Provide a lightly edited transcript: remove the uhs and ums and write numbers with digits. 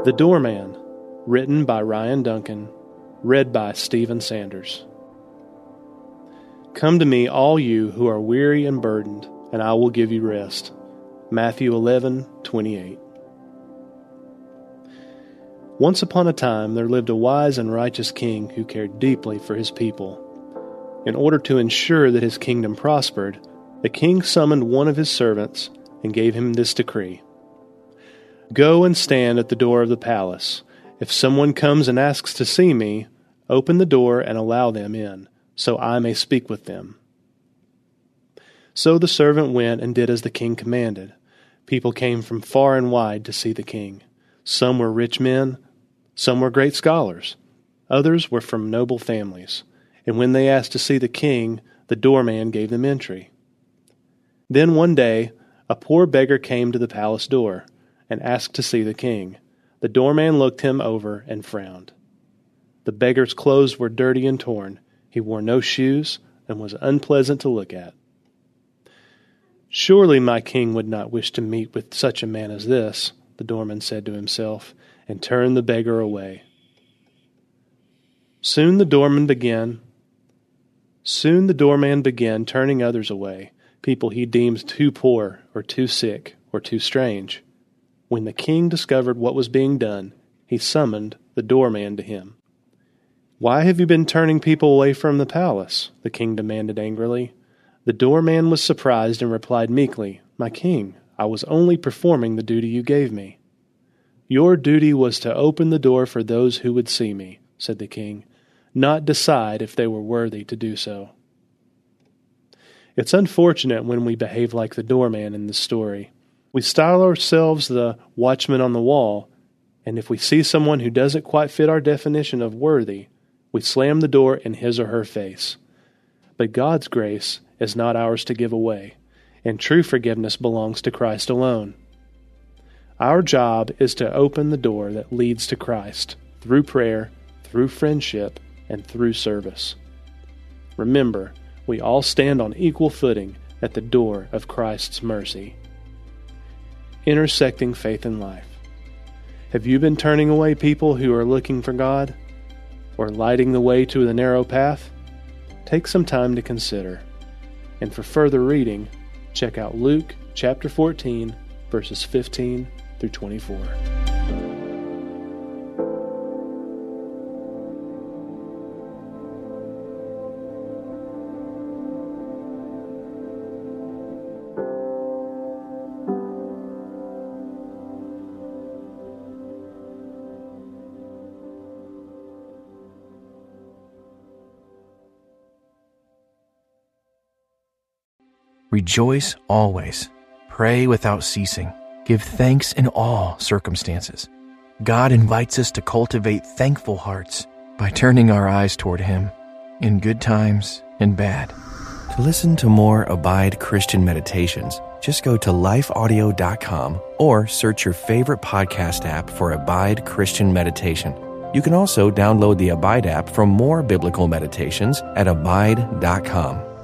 The Doorman, written by Ryan Duncan, read by Stephen Sanders. Come to me, all you who are weary and burdened, and I will give you rest. Matthew 11:28. Once upon a time there lived a wise and righteous king who cared deeply for his people. In order to ensure that his kingdom prospered, the king summoned one of his servants and gave him this decree. Go and stand at the door of the palace. If someone comes and asks to see me, open the door and allow them in, so I may speak with them. So the servant went and did as the king commanded. People came from far and wide to see the king. Some were rich men, some were great scholars, others were from noble families. And when they asked to see the king, the doorman gave them entry. Then one day, a poor beggar came to the palace door and asked to see the king. The doorman looked him over and frowned. The beggar's clothes were dirty and torn. He wore no shoes and was unpleasant to look at. Surely my king would not wish to meet with such a man as this, the doorman said to himself, and turned the beggar away. Soon the doorman began turning others away, people he deemed too poor or too sick or too strange. When the king discovered what was being done, he summoned the doorman to him. Why have you been turning people away from the palace? The king demanded angrily. The doorman was surprised and replied meekly, My king, I was only performing the duty you gave me. Your duty was to open the door for those who would see me, said the king, not decide if they were worthy to do so. It's unfortunate when we behave like the doorman in this story. We style ourselves the watchman on the wall, and if we see someone who doesn't quite fit our definition of worthy, we slam the door in his or her face. But God's grace is not ours to give away, and true forgiveness belongs to Christ alone. Our job is to open the door that leads to Christ through prayer, through friendship, and through service. Remember, we all stand on equal footing at the door of Christ's mercy. Intersecting faith and life. Have you been turning away people who are looking for God, or lighting the way to the narrow path? Take some time to consider. And for further reading, check out Luke chapter 14, verses 15 through 24. Rejoice always. Pray without ceasing. Give thanks in all circumstances. God invites us to cultivate thankful hearts by turning our eyes toward Him in good times and bad. To listen to more Abide Christian Meditations, just go to lifeaudio.com or search your favorite podcast app for Abide Christian Meditation. You can also download the Abide app for more biblical meditations at abide.com.